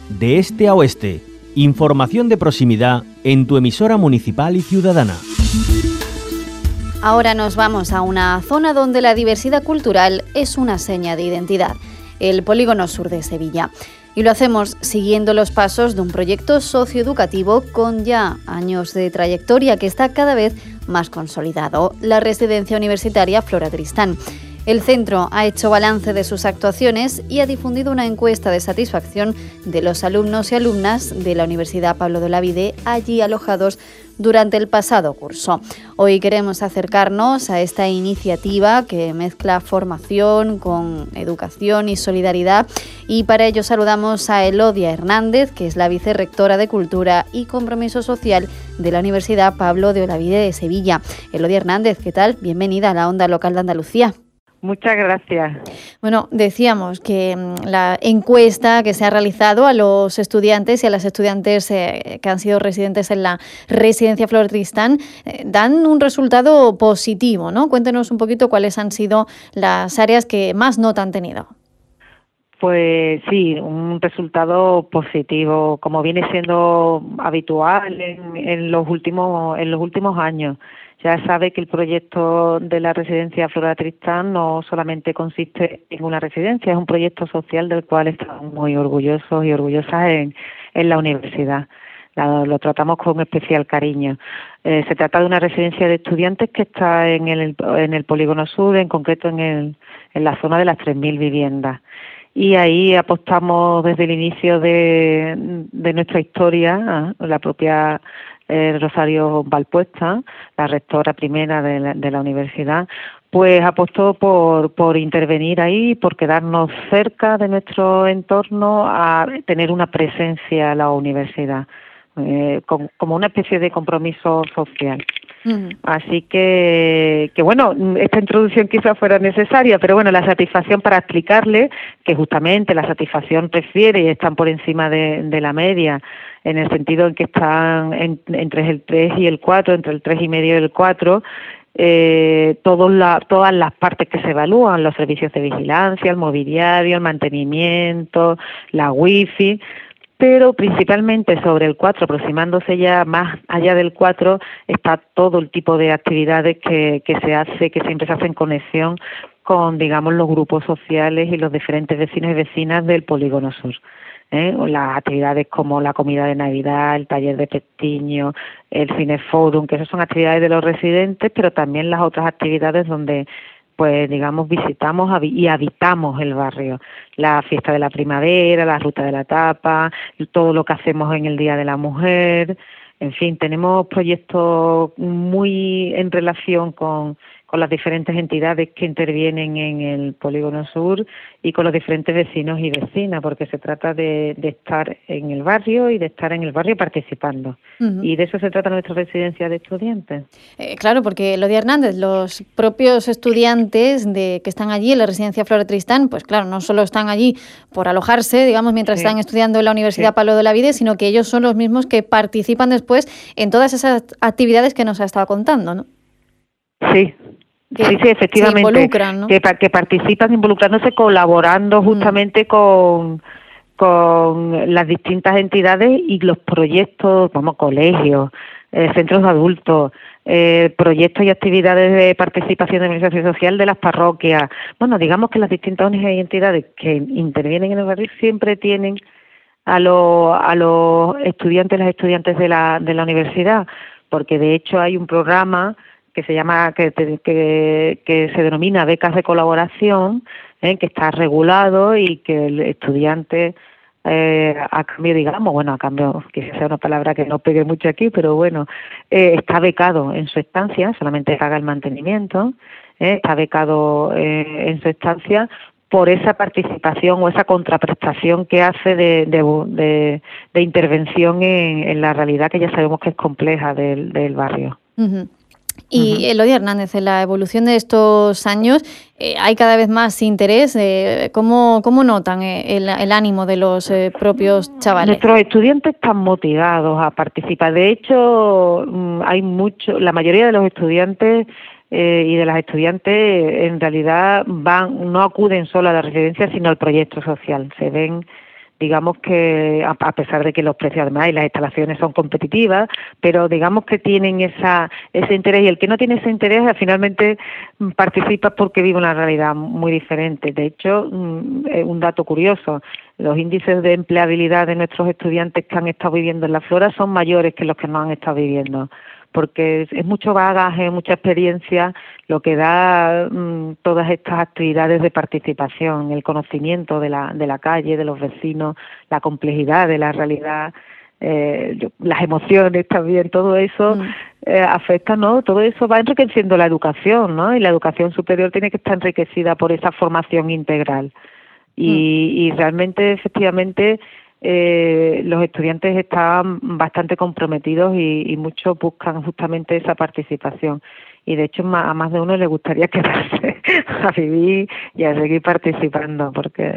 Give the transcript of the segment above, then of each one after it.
de este a oeste. Información de proximidad en tu emisora municipal y ciudadana. Ahora nos vamos a una zona donde la diversidad cultural es una seña de identidad, el Polígono Sur de Sevilla. Y lo hacemos siguiendo los pasos de un proyecto socioeducativo con ya años de trayectoria que está cada vez más consolidado, la Residencia Universitaria Flora Tristán. El centro ha hecho balance de sus actuaciones y ha difundido una encuesta de satisfacción de los alumnos y alumnas de la Universidad Pablo de Olavide allí alojados durante el pasado curso. Hoy queremos acercarnos a esta iniciativa que mezcla formación con educación y solidaridad, y para ello saludamos a Elodia Hernández, que es la vicerrectora de Cultura y Compromiso Social de la Universidad Pablo de Olavide de Sevilla. Elodia Hernández, ¿qué tal? Bienvenida a la Onda Local de Andalucía. Muchas gracias. Bueno, decíamos que la encuesta que se ha realizado a los estudiantes y a las estudiantes que han sido residentes en la Residencia Flora Tristán dan un resultado positivo, ¿no? Cuéntenos un poquito cuáles han sido las áreas que más nota han tenido. Pues sí, un resultado positivo, como viene siendo habitual en los últimos años. Ya sabe que el proyecto de la Residencia Flora Tristán no solamente consiste en una residencia, es un proyecto social del cual estamos muy orgullosos y orgullosas en la universidad. Lo tratamos con especial cariño. Se trata de una residencia de estudiantes que está en el Polígono Sur, en concreto en la zona de las 3.000 viviendas. Y ahí apostamos desde el inicio de nuestra historia, la propia Rosario Valpuesta, la rectora primera de la universidad, pues apostó por intervenir ahí, por quedarnos cerca de nuestro entorno, a tener una presencia en la universidad, como una especie de compromiso social. Así que bueno, esta introducción quizás fuera necesaria, pero bueno, la satisfacción, para explicarle que justamente la satisfacción refiere y están por encima de la media, en el sentido en que están entre el 3 y el 4, entre el 3,5 y el 4, todas las partes que se evalúan, los servicios de vigilancia, el mobiliario, el mantenimiento, la wifi, pero principalmente sobre el 4, aproximándose ya más allá del 4, está todo el tipo de actividades que siempre se hacen en conexión con, digamos, los grupos sociales y los diferentes vecinos y vecinas del Polígono Sur. Las actividades como la comida de Navidad, el taller de pestiño, el cineforum, que esas son actividades de los residentes, pero también las otras actividades donde, pues digamos, visitamos y habitamos el barrio. La fiesta de la primavera, la ruta de la tapa, todo lo que hacemos en el Día de la Mujer. En fin, tenemos proyectos muy en relación con las diferentes entidades que intervienen en el Polígono Sur y con los diferentes vecinos y vecinas, porque se trata de estar en el barrio y de estar en el barrio participando. Y de eso se trata nuestra residencia de estudiantes. Claro, porque Elodia Hernández, los propios estudiantes que están allí en la Residencia Flora Tristán, pues claro, no solo están allí por alojarse, digamos, mientras están estudiando en la Universidad Pablo de Olavide, sino que ellos son los mismos que participan después en todas esas actividades que nos ha estado contando, ¿no? Sí, efectivamente. Se involucran, ¿no? Que participan involucrándose, colaborando justamente con las distintas entidades y los proyectos, como colegios, centros de adultos, proyectos y actividades de participación de administración social de las parroquias. Bueno, digamos que las distintas ONG y entidades que intervienen en el barrio siempre tienen a los estudiantes, las estudiantes de la universidad, porque de hecho hay un programa que se llama, que se denomina becas de colaboración, que está regulado y que el estudiante, a cambio, quizás sea una palabra que no pegue mucho aquí, pero bueno, está becado en su estancia, solamente paga el mantenimiento, está becado en su estancia por esa participación o esa contraprestación que hace de intervención en la realidad que ya sabemos que es compleja del barrio. Y Elodia Hernández, en la evolución de estos años, hay cada vez más interés. ¿Cómo notan el ánimo de los propios chavales? Nuestros estudiantes están motivados a participar. De hecho, la mayoría de los estudiantes y de las estudiantes en realidad no acuden solo a la residencia, sino al proyecto social. Se ven digamos que a pesar de que los precios además y las instalaciones son competitivas, pero digamos que tienen ese interés, y el que no tiene ese interés finalmente participa porque vive una realidad muy diferente. De hecho, un dato curioso, los índices de empleabilidad de nuestros estudiantes que han estado viviendo en la Flora son mayores que los que no han estado viviendo, porque es mucho bagaje, mucha experiencia lo que da todas estas actividades de participación, el conocimiento de la calle, de los vecinos, la complejidad de la realidad, las emociones también, todo eso afecta, ¿no? Todo eso va enriqueciendo la educación, ¿no? Y la educación superior tiene que estar enriquecida por esa formación integral. Y realmente, efectivamente, los estudiantes están bastante comprometidos y muchos buscan justamente esa participación. Y de hecho a más de uno le gustaría quedarse a vivir y a seguir participando, porque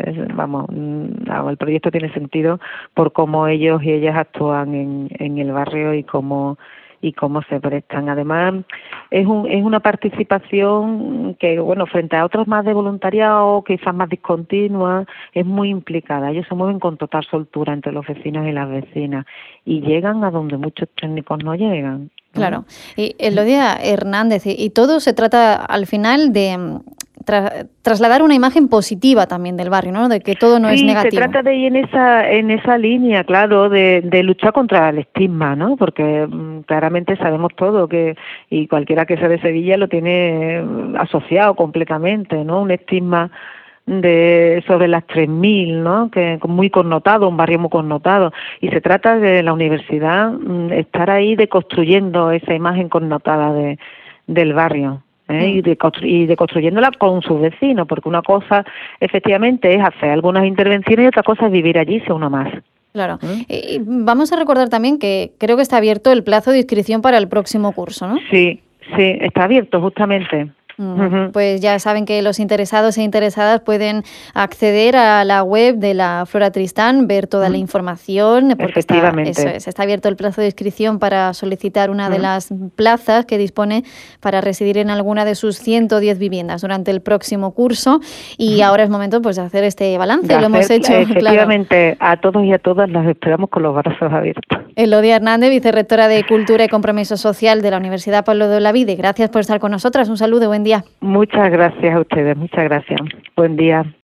el proyecto tiene sentido por cómo ellos y ellas actúan en el barrio y cómo se prestan. Además, es una participación que, bueno, frente a otros más de voluntariado, quizás más discontinua, es muy implicada. Ellos se mueven con total soltura entre los vecinos y las vecinas y llegan a donde muchos técnicos no llegan. Claro. Y Elodia Hernández, y todo se trata al final de trasladar una imagen positiva también del barrio, ¿no? De que todo no es negativo. Sí, se trata de ir en esa línea, claro, de luchar contra el estigma, ¿no? Porque claramente sabemos todo y cualquiera que sea de Sevilla lo tiene asociado completamente, ¿no? Un estigma sobre las 3.000, ¿no? Que muy connotado, un barrio muy connotado, y se trata de la universidad estar ahí deconstruyendo esa imagen connotada del barrio. Y de construyéndola con sus vecinos, porque una cosa efectivamente es hacer algunas intervenciones y otra cosa es vivir allí si uno más. Claro. Vamos a recordar también que creo que está abierto el plazo de inscripción para el próximo curso, ¿no? Sí, está abierto justamente. Pues ya saben que los interesados e interesadas pueden acceder a la web de la Flora Tristán, ver toda la información, porque está abierto el plazo de inscripción para solicitar una de las plazas que dispone para residir en alguna de sus 110 viviendas durante el próximo curso, y ahora es momento pues de hacer este balance. Lo hemos hecho. Efectivamente, claro. A todos y a todas las esperamos con los brazos abiertos. Elodia Hernández, vicerrectora de Cultura y Compromiso Social de la Universidad Pablo de Olavide, gracias por estar con nosotras. Un saludo, buen día. Muchas gracias a ustedes, muchas gracias. Buen día.